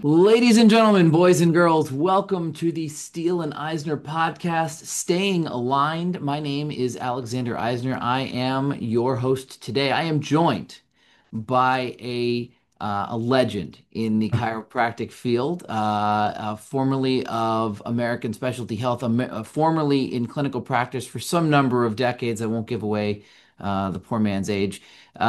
Ladies and gentlemen, boys and girls, welcome to the Steele and Eisner podcast, Staying Aligned. My name is Alexander Eisner. I am your host today. I am joined by a legend in the chiropractic field, formerly of American Specialty Health, formerly in clinical practice for some number of decades. I won't give away the poor man's age,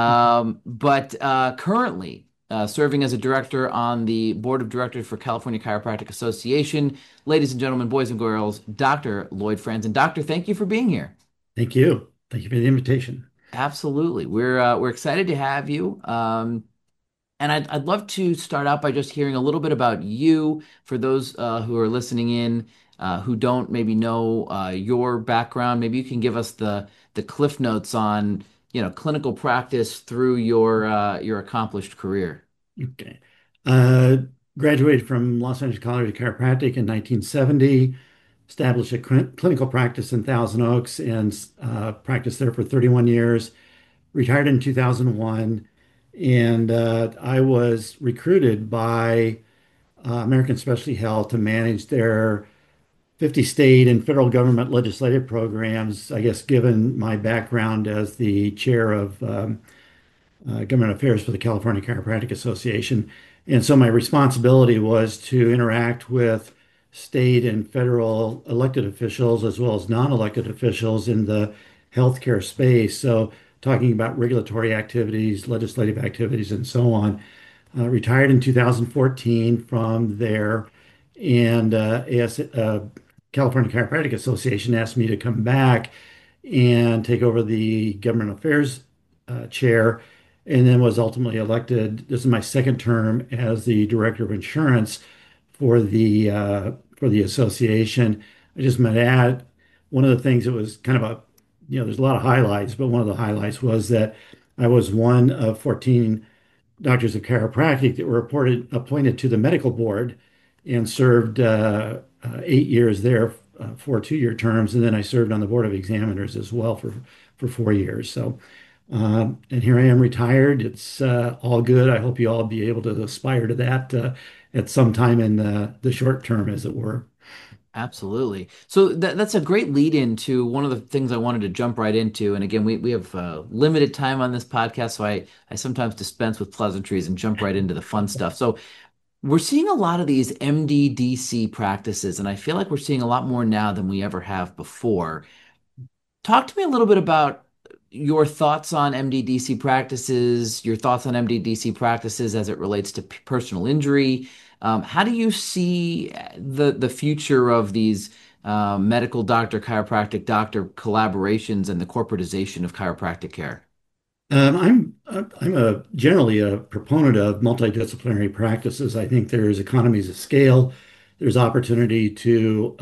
but currently serving as a director on the board of directors for California Chiropractic Association. Ladies and gentlemen, boys and girls, Dr. Lloyd Franzen. Doctor, thank you for being here. Thank you. Thank you for the invitation. Absolutely. We're excited to have you. And I'd love to start out by just hearing a little bit about you for those who are listening in who don't maybe know your background. Maybe you can give us the cliff notes on, clinical practice through your accomplished career. Okay. Uh, Graduated from Los Angeles College of Chiropractic in 1970, established a clinical practice in Thousand Oaks and practiced there for 31 years, retired in 2001, and I was recruited by American Specialty Health to manage their 50 state and federal government legislative programs. I guess given my background as the chair of government affairs for the California Chiropractic Association. And so my responsibility was to interact with state and federal elected officials as well as non-elected officials in the healthcare space. So talking about regulatory activities, legislative activities, and so on. Retired in 2014 from there, and California Chiropractic Association asked me to come back and take over the government affairs chair, and then was ultimately elected. This is my second term as the director of insurance for the association. I just might add one of the things that was kind of there's a lot of highlights, but one of the highlights was that I was one of 14 doctors of chiropractic that were appointed to the medical board and served 8 years there for 2-year terms. And then I served on the board of examiners as well for 4 years. So, and here I am retired. It's all good. I hope you all be able to aspire to that at some time in the short term, as it were. Absolutely. So that's a great lead into one of the things I wanted to jump right into. And again, we have limited time on this podcast, so I sometimes dispense with pleasantries and jump right into the fun stuff. So we're seeing a lot of these MDDC practices, and I feel like we're seeing a lot more now than we ever have before. Talk to me a little bit about your thoughts on MDDC practices, your thoughts on MDDC practices as it relates to personal injury. How do you see the future of these medical doctor, chiropractic doctor collaborations and the corporatization of chiropractic care? I'm a generally a proponent of multidisciplinary practices. I think there's economies of scale. There's opportunity to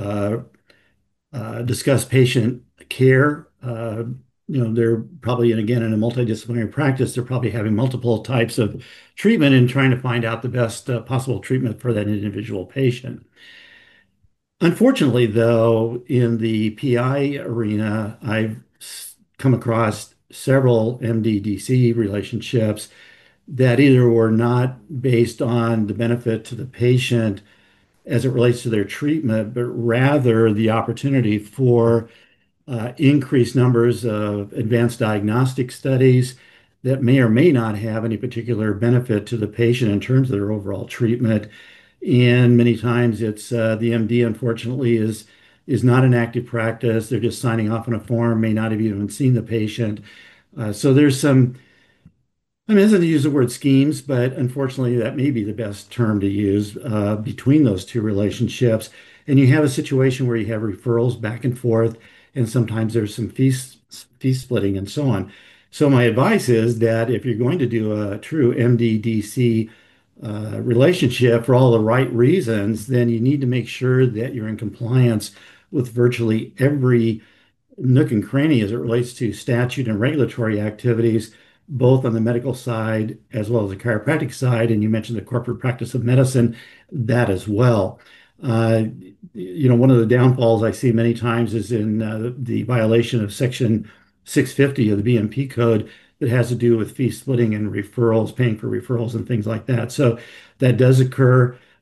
discuss patient care. They're probably, and again, in a multidisciplinary practice, they're probably having multiple types of treatment and trying to find out the best possible treatment for that individual patient. Unfortunately, though, in the PI arena, come across several MDDC relationships that either were not based on the benefit to the patient as it relates to their treatment, but rather the opportunity for increased numbers of advanced diagnostic studies that may or may not have any particular benefit to the patient in terms of their overall treatment. And many times it's the MD, unfortunately, is not an active practice. They're just signing off on a form, may not have even seen the patient. So there's some, I'm hesitant to use the word schemes, but unfortunately, that may be the best term to use between those two relationships. And you have a situation where you have referrals back and forth, and sometimes there's some fee splitting and so on. So my advice is that if you're going to do a true MDDC relationship for all the right reasons, then you need to make sure that you're in compliance with virtually every nook and cranny as it relates to statute and regulatory activities, both on the medical side as well as the chiropractic side. And you mentioned the corporate practice of medicine, that as well. Uh, One of the downfalls I see many times is in the violation of Section 650 of the BMP code that has to do with fee splitting and referrals, paying for referrals and things like that. So that does occur.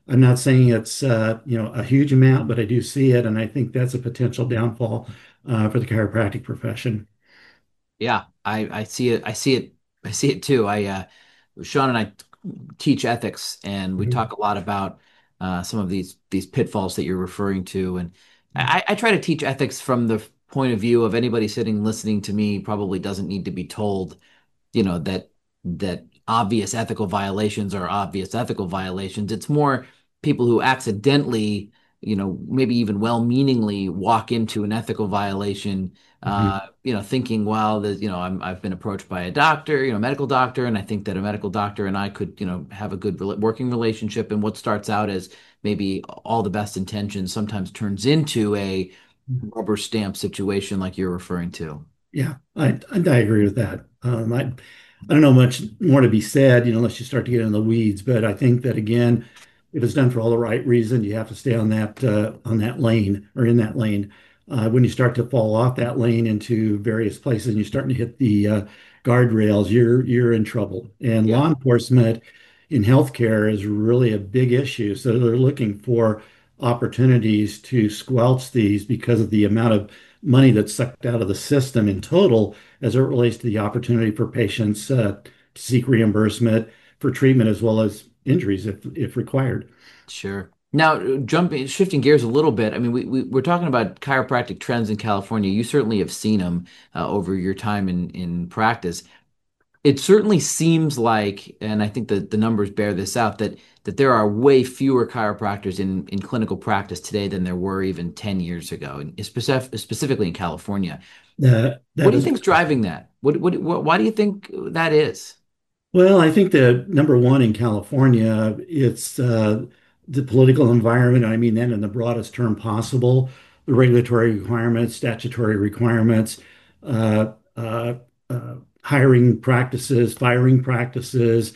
I'm not saying it's a huge amount, but I do see it, and I think that's a potential downfall for the chiropractic profession. Yeah, I see it. I see it. I see it too. Sean and I teach ethics, and we Mhm. talk a lot about some of these pitfalls that you're referring to. And I try to teach ethics from the point of view of anybody sitting listening to me probably doesn't need to be told, that obvious ethical violations are obvious ethical violations. It's more people who accidentally, maybe even well-meaningly walk into an ethical violation, Mhm. thinking, well, I've been approached by a doctor, medical doctor, and I think that a medical doctor and I could, have a good working relationship. And what starts out as maybe all the best intentions sometimes turns into a rubber stamp situation like you're referring to. Yeah, I agree with that. I don't know much more to be said, unless you start to get in the weeds. But I think that again, if it's done for all the right reason, you have to stay on that lane or in that lane. When you start to fall off that lane into various places and you're starting to hit the guardrails, you're in trouble. And Yeah, law enforcement in healthcare is really a big issue. So they're looking for opportunities to squelch these because of the amount of money that's sucked out of the system in total as it relates to the opportunity for patients to seek reimbursement for treatment as well as injuries if required. sure. Now, shifting gears a little bit. I mean, we're talking about chiropractic trends in California. You certainly have seen them over your time in practice. It certainly seems like, and I think that the numbers bear this out, that there are way fewer chiropractors in clinical practice today than there were even 10 years ago, and specifically in California. What That do you is think is driving that? Why do you think that is? Well, I think the number one in California, it's the political environment. I mean that in the broadest term possible. The regulatory requirements, statutory requirements, uh, uh, hiring practices, firing practices,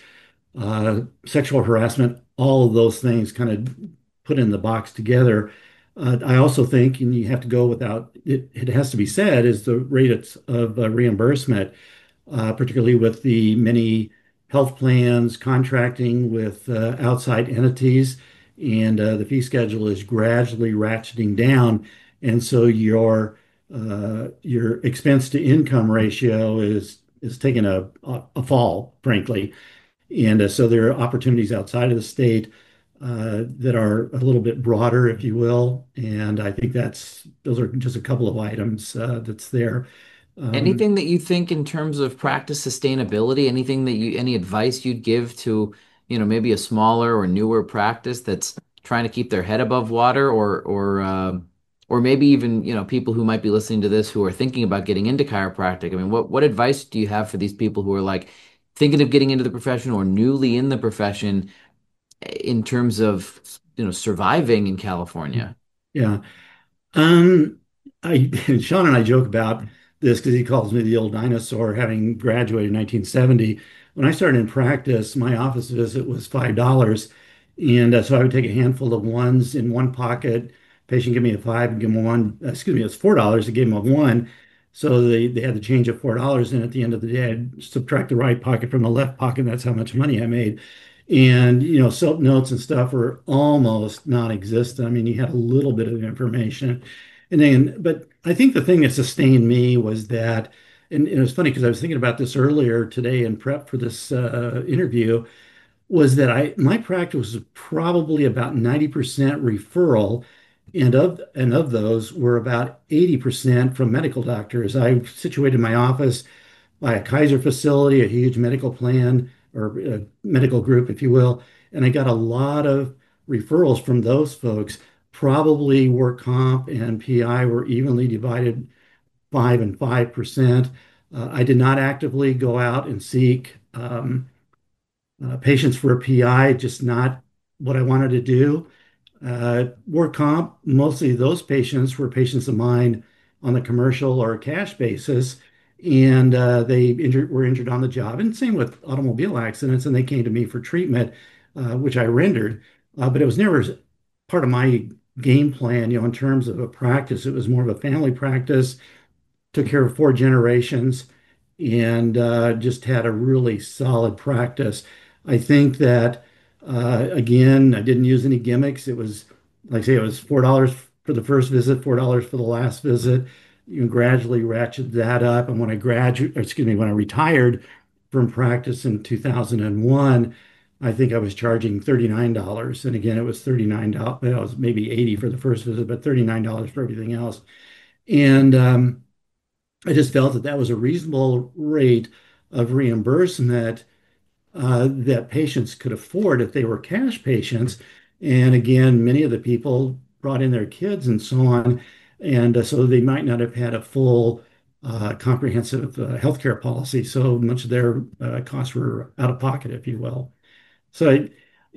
sexual harassment, all of those things kind of put in the box together. I also think, and you have to go without it, it has to be said, is the rate of reimbursement, particularly with the many health plans contracting with outside entities, and the fee schedule is gradually ratcheting down, and so your expense to income ratio is taking a fall, frankly. And so there are opportunities outside of the state that are a little bit broader, if you will. And I think those are just a couple of items that's there. Um, Anything that you think in terms of practice sustainability, any advice you'd give to, maybe a smaller or newer practice that's trying to keep their head above water, or maybe even, people who might be listening to this who are thinking about getting into chiropractic. I mean, what advice do you have for these people who are like thinking of getting into the profession or newly in the profession in terms of, surviving in California? yeah. Um, Sean and I joke about this because he calls me the old dinosaur, having graduated in 1970. When I started in practice, my office visit was $5, and so I would take a handful of ones in one pocket. Patient give me a five and give him a one. Excuse me, it's $4 to give him a one. So they had to change at $4, and at the end of the day, I'd subtract the right pocket from the left pocket. And that's how much money I made. And soap notes and stuff were almost non-existent. I mean, you had a little bit of information, and then, but I think the thing that sustained me was that, and it was funny because I was thinking about this earlier today in prep for this interview, was that my practice was probably about 90% referral, and of those were about 80% from medical doctors. I situated my office by a Kaiser facility, a huge medical plan or a medical group, if you will. And I got a lot of referrals from those folks. Probably work comp and PI were evenly divided 5% and 5%. I did not actively go out and seek patients for a PI, just not what I wanted to do. Work comp, mostly those patients were patients of mine on the commercial or cash basis, and were injured on the job. And same with automobile accidents, and they came to me for treatment, which I rendered. But it was never part of my game plan, in terms of a practice. It was more of a family practice, took care of four generations, and just had a really solid practice. I think that Again, I didn't use any gimmicks. It was, like I say, it was $4 for the first visit, $4 for the last visit. You gradually ratchet that up. And when I graduated, excuse me, when I retired from practice in 2001, I think I was charging $39. And again, it was $39. Well, it was maybe 80 for the first visit, but $39 for everything else. And I just felt that that was a reasonable rate of reimbursement that patients could afford if they were cash patients. And again, many of the people brought in their kids and so on. And so they might not have had a full comprehensive healthcare policy. So much of their costs were out of pocket, if you will. So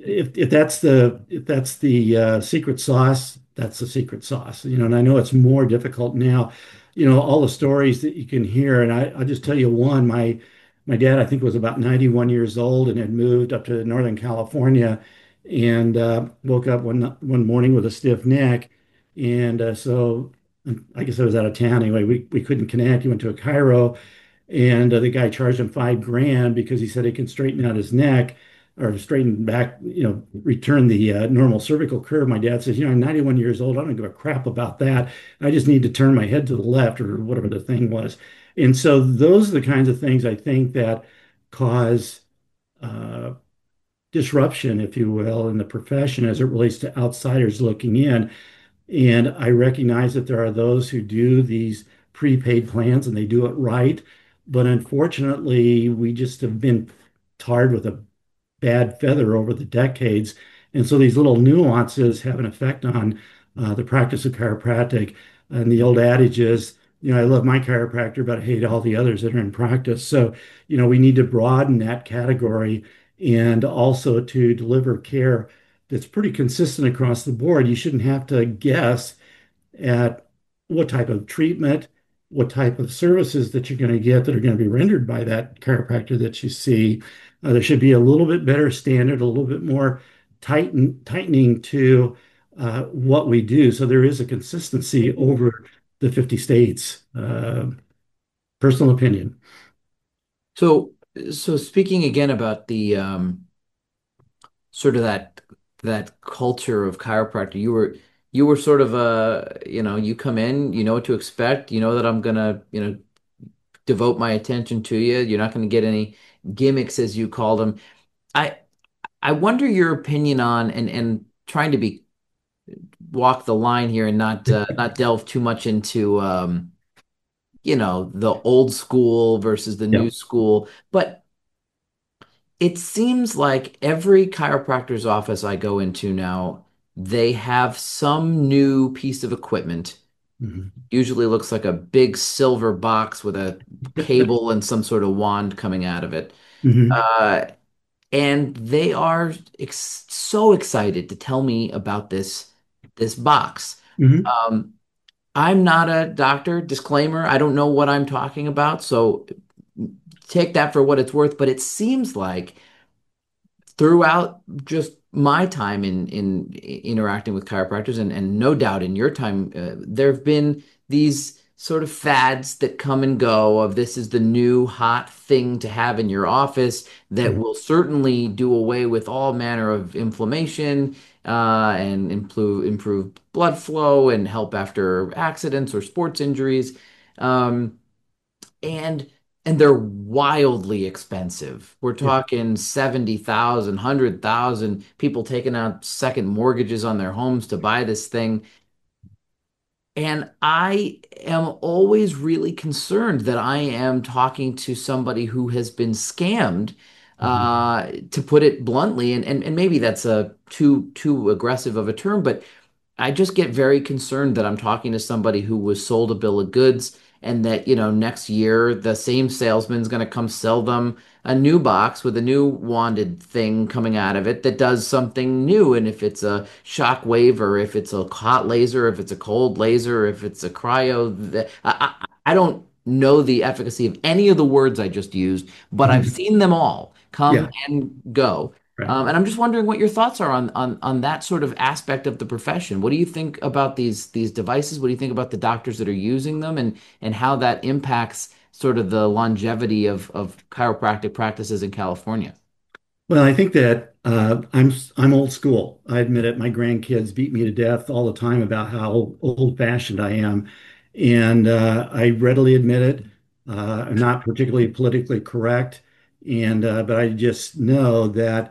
if that's the secret sauce, that's the secret sauce. And I know it's more difficult now. All the stories that you can hear, and I'll just tell you one. My dad, I think, was about 91 years old and had moved up to Northern California, and woke up one morning with a stiff neck, and so I guess I was out of town anyway. We couldn't connect. He went to a chiro, and the guy charged him 5 grand because he said he can straighten out his neck or straighten back, return the normal cervical curve. My dad says, I'm 91 years old. I don't give a crap about that. I just need to turn my head to the left or whatever the thing was. And so those are the kinds of things I think that cause uh, disruption, if you will, in the profession as it relates to outsiders looking in. And I recognize that there are those who do these prepaid plans and they do it right. But unfortunately, we just have been tarred with a bad feather over the decades. And so these little nuances have an effect on the practice of chiropractic. And the old adage is, I love my chiropractor, but I hate all the others that are in practice. So, we need to broaden that category and also to deliver care that's pretty consistent across the board. You shouldn't have to guess at what type of treatment, what type of services that you're going to get that are going to be rendered by that chiropractor that you see. There should be a little bit better standard, a little bit more tightening to what we do. So there is a consistency over the 50 states. Personal opinion. So, so speaking again about the sort of that culture of chiropractor, you were sort of you come in, you know what to expect, you know that I'm gonna, devote my attention to you. You're not gonna get any gimmicks as you call them. I I wonder your opinion on and trying to be walk the line here and not delve too much into the old school versus the Yeah. new school, but it seems like every chiropractor's office I go into now, they have some new piece of equipment. Mhm. Usually looks like a big silver box with a cable and some sort of wand coming out of it. Mhm. Uh, and they are so excited to tell me about this box. Mhm. Um, I'm not a doctor, disclaimer. I don't know what I'm talking about, so take that for what it's worth. But it seems like throughout just my time in interacting with chiropractors and no doubt in your time, there have been these sort of fads that come and go of this is the new hot thing to have in your office that Mhm. will certainly do away with all manner of inflammation and improve blood flow and help after accidents or sports injuries. Um, and and they're wildly expensive. We're Yeah. talking 70,000, 100,000 people taking out second mortgages on their homes to buy this thing. And I am always really concerned that I am talking to somebody who has been scammed, Mhm. to put it bluntly. And maybe that's a too aggressive of a term, but I just get very concerned that I'm talking to somebody who was sold a bill of goods and that, next year the same salesman's going to come sell them a new box with a new wanded thing coming out of it that does something new. And if it's a shock wave or if it's a hot laser, if it's a cold laser, if it's a cryo, I don't know the efficacy of any of the words I just used, but I've Mhm. seen them all come Yeah. and go. Right. And I'm just wondering what your thoughts are on that sort of aspect of the profession. What do you think about these devices? What do you think about the doctors that are using them and how that impacts sort of the longevity of chiropractic practices in California? Well, I think that I'm old school. I admit it. My grandkids beat me to death all the time about how old-fashioned I am, and I readily admit it. I'm not particularly politically correct, and but I just know that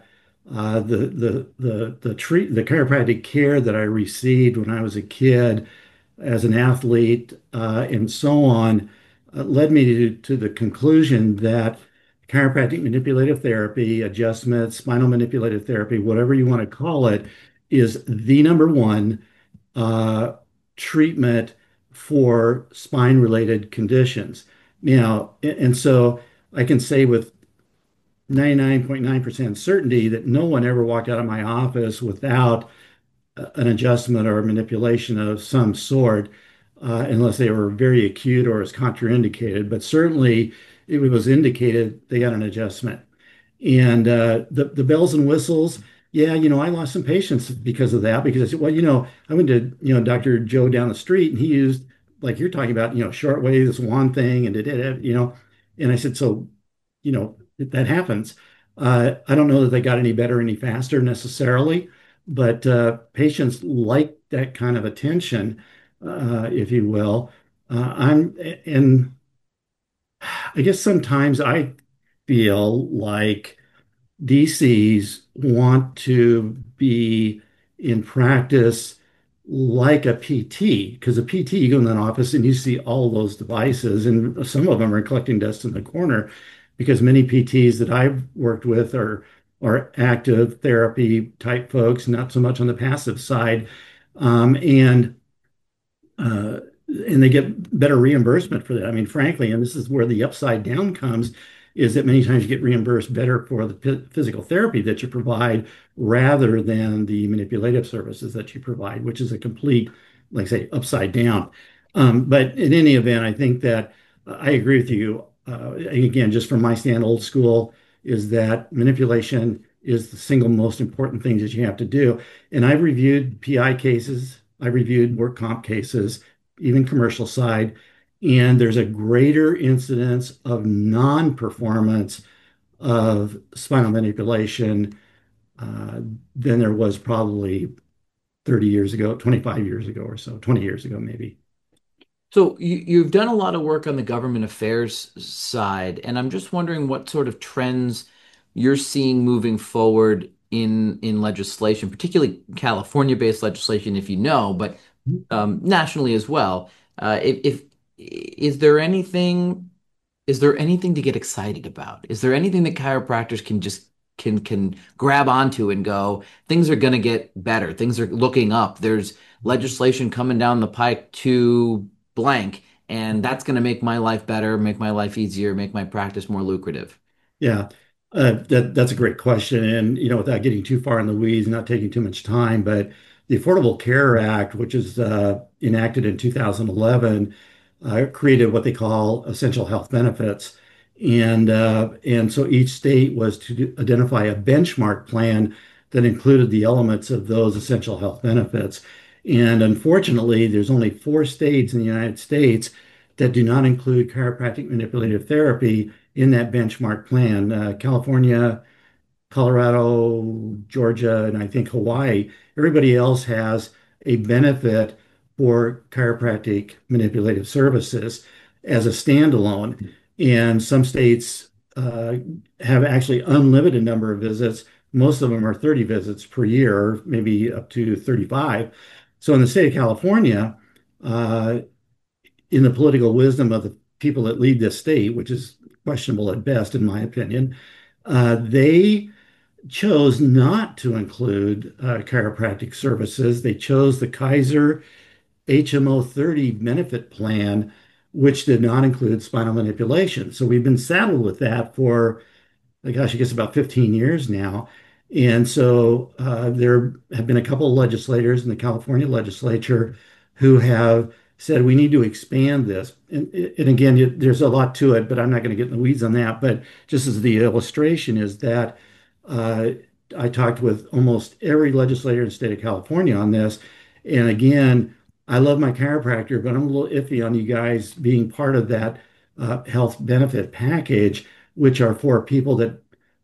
the chiropractic care that I received when I was a kid as an athlete and so on led me to the conclusion that chiropractic manipulative therapy, adjustment, spinal manipulative therapy, whatever you want to call it, is the number one uh, treatment for spine related conditions. Now, and so I can say with 99.9% certainty that no one ever walked out of my office without an adjustment or a manipulation of some sort, unless they were very acute or as contraindicated. But certainly, if it was indicated, they got an adjustment. And the bells and whistles, yeah, I lost some patients because of that. Because I said, well, I went to Dr. Joe down the street, and he used like you're talking about, short wave, this one thing, and did it, and I said, so, that happens. I don't know that they got any better any faster necessarily, but patients like that kind of attention, if you will. And I guess sometimes I feel like DCs want to be in practice like a PT, because a PT, you go in an office and you see all those devices, and some of them are collecting dust in the corner because many PTs that I've worked with are active therapy type folks, not so much on the passive side. And uh, and they get better reimbursement for that. I mean, frankly, and this is where the upside down comes, is that many times you get reimbursed better for the physical therapy that you provide rather than the manipulative services that you provide, which is a complete, like I say, upside down. But in any event, I think that I agree with you. Again, just from my stand, old school, is that manipulation is the single most important thing that you have to do. And I've reviewed PI cases, I reviewed work comp cases, even commercial side, and there's a greater incidence of non-performance of spinal manipulation uh, than there was probably 30 years ago, 25 years ago or so, 20 years ago, maybe. So you've done a lot of work on the government affairs side, and I'm just wondering what sort of trends you're seeing moving forward in legislation, particularly California-based legislation, if you know, but nationally as well. If is there anything is there anything to get excited about? Is there anything that chiropractors can just can grab onto and go, things are going to get better. Things are looking up. There's legislation coming down the pike to blank, and that's going to make my life better, make my life easier, make my practice more lucrative. Yeah, that's a great question. And, without getting too far in the weeds, not taking too much time, but the Affordable Care Act, which is enacted in 2011, created what they call essential health benefits. And so each state was to identify a benchmark plan that included the elements of those essential health benefits. And unfortunately, there's only 4 states in the United States that do not include chiropractic manipulative therapy in that benchmark plan. California, Colorado, Georgia, and I think Hawaii. Everybody else has a benefit for chiropractic manipulative services as a standalone. And some states have actually unlimited number of visits. Most of them are 30 visits per year, maybe up to 35. So in the state of California, uh, in the political wisdom of the people that lead this state, which is questionable at best, in my opinion, they chose not to include chiropractic services. They chose the Kaiser HMO 30 benefit plan, which did not include spinal manipulation. So we've been saddled with that for gosh, I guess about 15 years now. And so there have been a couple of legislators in the California legislature who have said we need to expand this. And again, there's a lot to it, but I'm not going to get in the weeds on that. But just as the illustration is that uh, I talked with almost every legislator in the state of California on this. And again, I love my chiropractor, but I'm a little iffy on you guys being part of that health benefit package which are for people that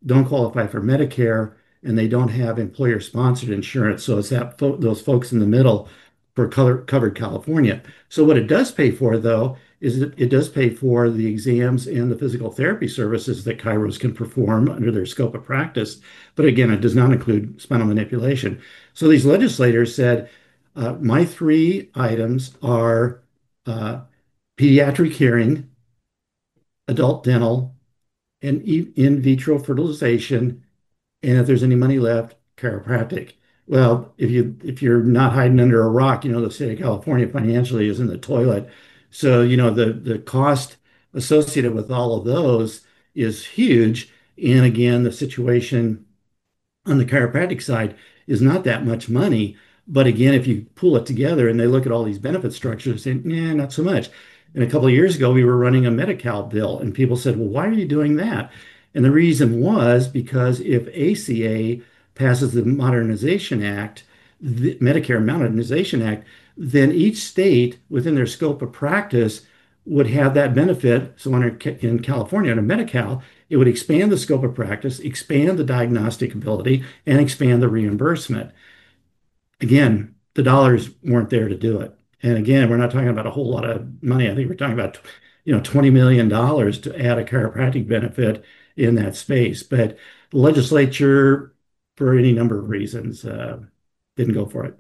don't qualify for Medicare and they don't have employer-sponsored insurance. So it's those folks in the middle for covered California. So what it does pay for, though, is it does pay for the exams and the physical therapy services that chiros can perform under their scope of practice. But again, it does not include spinal manipulation. So these legislators said, my three items are uh, pediatric hearing, adult dental, and in vitro fertilization, and if there's any money left, chiropractic. Well, if you're not hiding under a rock, the state of California financially is in the toilet. So, the cost associated with all of those is huge. And again, the situation on the chiropractic side is not that much money. But again, if you pull it together and they look at all these benefit structures, and yeah, not so much. And a couple of years ago, we were running a Medi-Cal bill, and people said, "Well, why are you doing that?" And the reason was because if ACA passes the Modernization Act, the Medicare Modernization Act, then each state within their scope of practice would have that benefit. So in California, under Medi-Cal, it would expand the scope of practice, expand the diagnostic ability, and expand the reimbursement. Again, the dollars weren't there to do it. And again, we're not talking about a whole lot of money. I think we're talking about, $20 million to add a chiropractic benefit in that space. But the legislature, for any number of reasons, didn't go for it.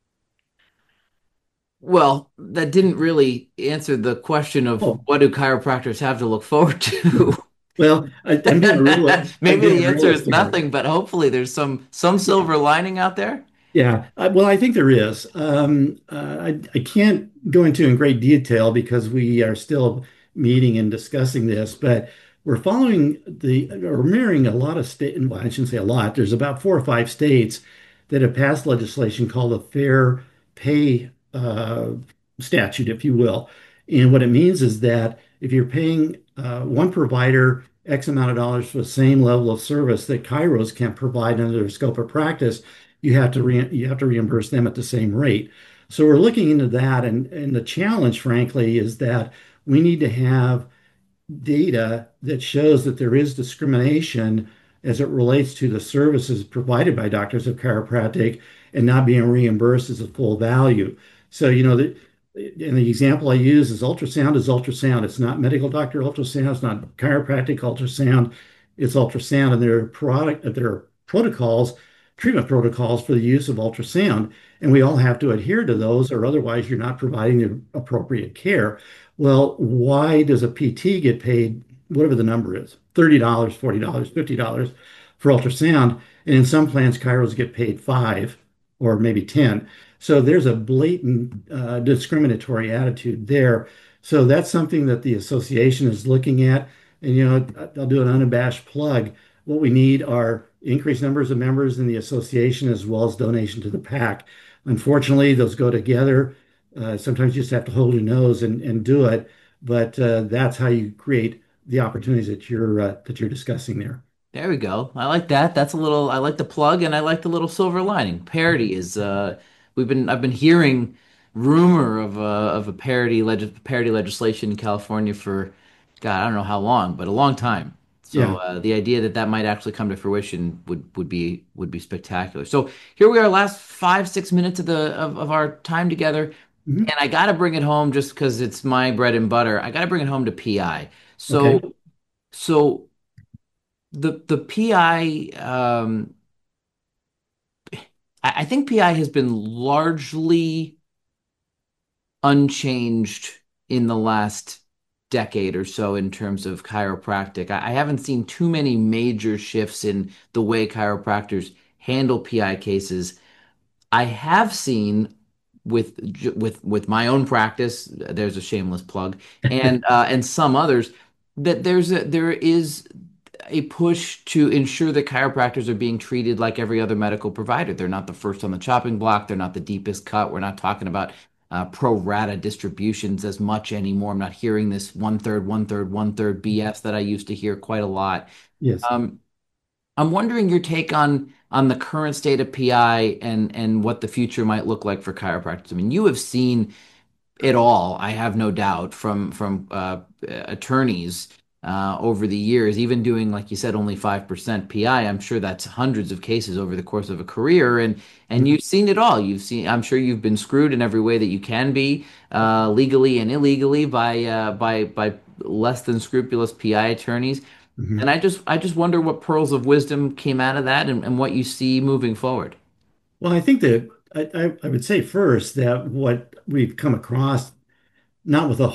Well, that didn't really answer the question of Oh, what do chiropractors have to look forward to. well, I'm being a I'm Maybe being the answer is realistic. nothing, but hopefully there's some Yeah. silver lining out there. Yeah, well, I think there is. I can't go into in great detail because we are still meeting and discussing this, but we're following or mirroring a lot of state, well, I shouldn't say a lot. There's about 4 or 5 states that have passed legislation called the Fair Pay statute, if you will. And what it means is that if you're paying one provider X amount of dollars for the same level of service that Kairos can provide under their scope of practice, you have to reimburse them at the same rate. So we're looking into that, and the challenge, frankly, is that we need to have data that shows that there is discrimination as it relates to the services provided by doctors of chiropractic and not being reimbursed as a full value. So, and the example I use is ultrasound is ultrasound. It's not medical doctor ultrasound. It's not chiropractic ultrasound. It's ultrasound, and there are protocols, treatment protocols for the use of ultrasound, and we all have to adhere to those, or otherwise you're not providing the appropriate care. Well, why does a PT get paid whatever the number is, $30, $40, $50 for ultrasound? And in some plans, chiros get paid five or maybe 10. So there's a blatant discriminatory attitude there. So that's something that the association is looking at. And, I'll do an unabashed plug. What we need are increased numbers of members in the association as well as donation to the PAC. Unfortunately, those go together. Sometimes you just have to hold your nose and do it, but that's how you create the opportunities that you're discussing there. There we go. I like that. I like the plug and I like the little silver lining. Parity is I've been hearing rumor of a parity legislation in California for God, I don't know how long, but a long time. So Yeah. the idea that that might actually come to fruition would be spectacular. So here we are, last 5, 6 minutes of our time together, Mhm. and I got to bring it home just because it's my bread and butter. I got to bring it home to PI. Okay. So the PI, I think PI has been largely unchanged in the last decade or so in terms of chiropractic. I haven't seen too many major shifts in the way chiropractors handle PI cases. I have seen with my own practice, there's a shameless plug, and some others, that there is a push to ensure that chiropractors are being treated like every other medical provider. They're not the first on the chopping block. They're not the deepest cut. We're not talking about pro rata distributions as much anymore. I'm not hearing this one third, one third, one third BS that I used to hear quite a lot. Yes. Um, I'm wondering your take on the current state of PI and what the future might look like for chiropractors. I mean, you have seen it all, I have no doubt, from attorneys over the years, even doing, like you said, only 5% PI. I'm sure that's hundreds of cases over the course of a career. And Mhm. you've seen it all. I'm sure you've been screwed in every way that you can be, legally and illegally by less than scrupulous PI attorneys. And Mhm. I just wonder what pearls of wisdom came out of that and what you see moving forward. Well, I think that I would say first that what we've come across, not with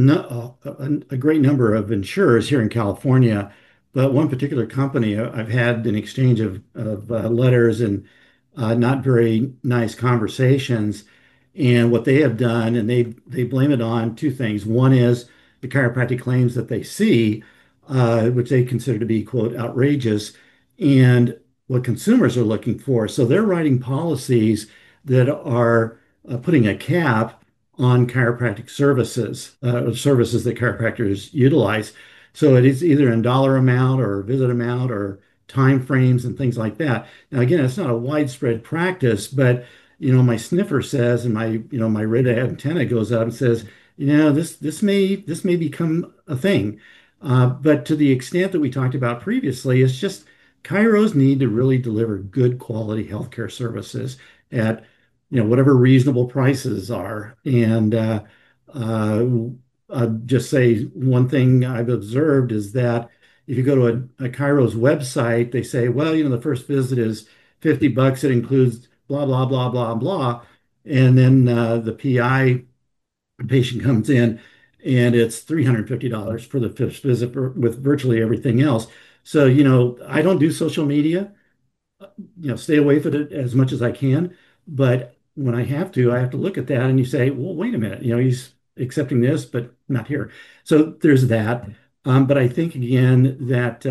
a great number of insurers here in California, but one particular company, I've had an exchange of letters and not very nice conversations. And what they have done, and they blame it on two things. One is the chiropractic claims that they see, which they consider to be, quote, outrageous, and what consumers are looking for. So they're writing policies that are putting a cap on chiropractic services that chiropractors utilize. So it is either in dollar amount or visit amount or time frames and things like that. Now, again, it's not a widespread practice, but my sniffer says, and my red antenna goes up and says, this may become a thing. But to the extent that we talked about previously, it's just chiros need to really deliver good quality healthcare services at whatever reasonable prices are. And uh, I'll just say one thing I've observed is that if you go to a chiro's website, they say, well, the first visit is $50. It includes blah, blah, blah, blah, blah. And then the PI patient comes in and it's $350 for the first visit with virtually everything else. So, I don't do social media, stay away from it as much as I can. But when I have to look at that and you say, well, wait a minute, he's accepting this, but not here. So there's that. But I think again that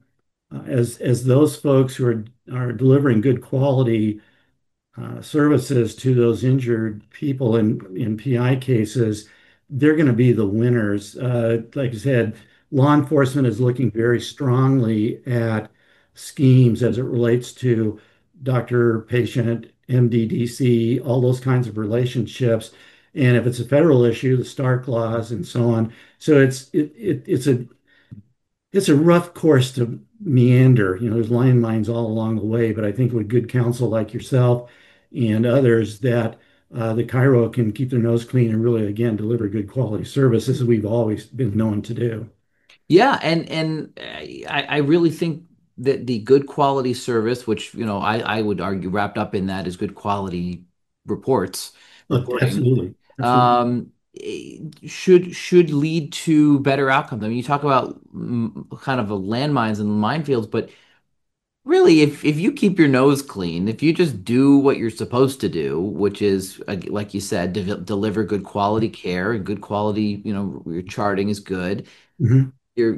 as those folks who are delivering good quality services to those injured people in PI cases, they're going to be the winners. Like I said, law enforcement is looking very strongly at schemes as it relates to doctor, patient, MDDC, all those kinds of relationships. And if it's a federal issue, the Stark laws and so on. So it's a rough course to meander. There's landmines all along the way, but I think with good counsel like yourself and others, that the Cairo can keep their nose clean and really, again, deliver good quality service as we've always been known to do. Yeah, and I really think that the good quality service, which I would argue wrapped up in that is good quality reports, reporting, Absolutely. Absolutely. should lead to better outcomes. I mean, you talk about kind of a landmines and minefields, but really, if you keep your nose clean, if you just do what you're supposed to do, which is, like you said, deliver good quality care and good quality, your charting is good, Hmm.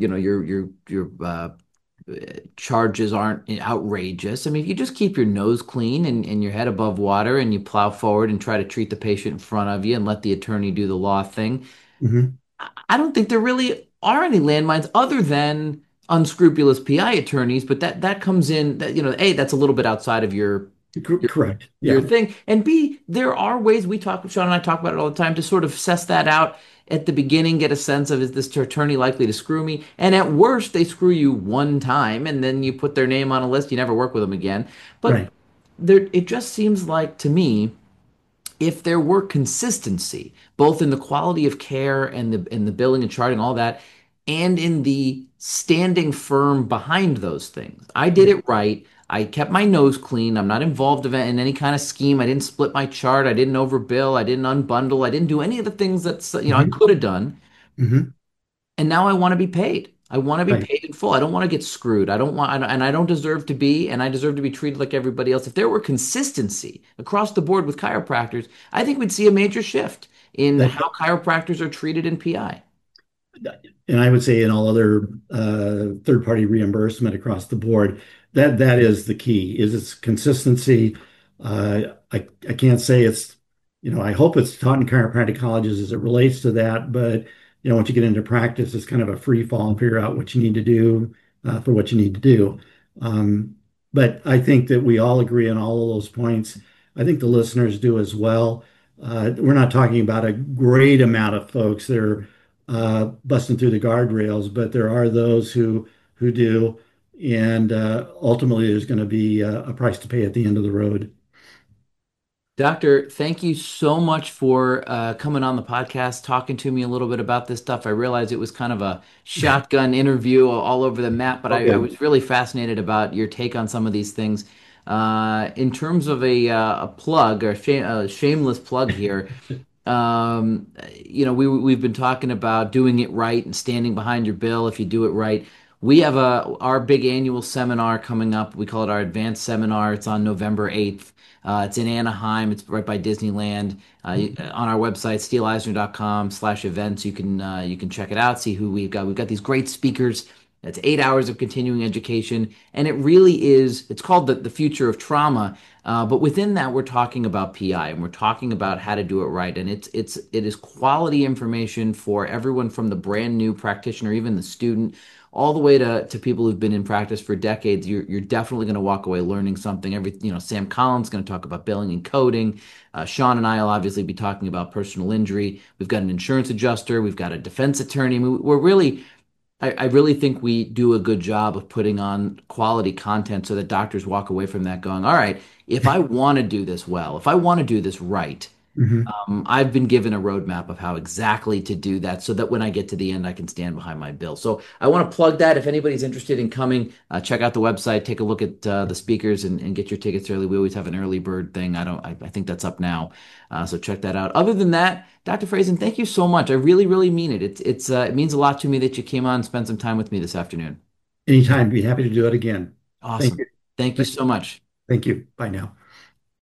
your charges aren't outrageous. I mean, if you just keep your nose clean and your head above water and you plow forward and try to treat the patient in front of you and let the attorney do the law thing, Hmm. I don't think there really are any landmines other than unscrupulous PI attorneys, but that comes in that, A, that's a little bit outside of your Correct. your Yeah. thing. And B, there are ways Sean and I talk about it all the time to sort of suss that out at the beginning, get a sense of, is this attorney likely to screw me? And at worst, they screw you one time and then you put their name on a list, you never work with them again. But Right. it just seems like to me, if there were consistency, both in the quality of care and the billing and charting, all that, and in the standing firm behind those things. I did Right. it right. I kept my nose clean. I'm not involved in any kind of scheme. I didn't split my chart. I didn't overbill. I didn't unbundle. I didn't do any of the things that I Hmm. could have done. Hmm. And now I want to be paid. I want to be Right. paid in full. I don't want to get screwed. And I don't deserve to be, and I deserve to be treated like everybody else. If there were consistency across the board with chiropractors, I think we'd see a major shift in That, how chiropractors are treated in PI. and I would say in all other third-party reimbursement across the board, that is the key, is its consistency. I can't say I hope it's taught in chiropractic colleges as it relates to that, but once you get into practice, it's kind of a free fall and figure out what you need to do for what you need to do. Um, but I think that we all agree on all of those points. I think the listeners do as well. We're not talking about a great amount of folks that are busting through the guardrails, but there are those who do, and ultimately there's going to be a price to pay at the end of the road. Doctor, thank you so much for coming on the podcast, talking to me a little bit about this stuff. I realized it was kind of a shotgun interview all over the map, but I Okay. was really fascinated about your take on some of these things. In terms of a plug or a shameless plug here, we've been talking about doing it right and standing behind your bill if you do it right. We have our big annual seminar coming up. We call it our advanced seminar. It's on November 8th. It's in Anaheim. It's right by Disneyland. On our website, steeleisner.com/events, you can check it out, see who we've got. We've got these great speakers. It's 8 hours of continuing education, and it really is. It's called the future of trauma. But within that, we're talking about PI and we're talking about how to do it right. And it is quality information for everyone from the brand new practitioner, even the student, all the way to people who've been in practice for decades. You're definitely going to walk away learning something. Sam Collins is going to talk about billing and coding. Sean and I will obviously be talking about personal injury. We've got an insurance adjuster. We've got a defense attorney. We're really I really think we do a good job of putting on quality content so that doctors walk away from that going, all right, if I want to do this well, if I want to do this right, Mhm. I've been given a roadmap of how exactly to do that so that when I get to the end, I can stand behind my bill. So I want to plug that. If anybody's interested in coming, check out the website, take a look at the speakers and get your tickets early. We always have an early bird thing. I think that's up now. So check that out. Other than that, Dr. Frazen, thank you so much. I really, really mean it. It means a lot to me that you came on and spent some time with me this afternoon. Anytime, be happy to do it again. Thank Awesome. you. Thank you so much. Thank you. Bye now.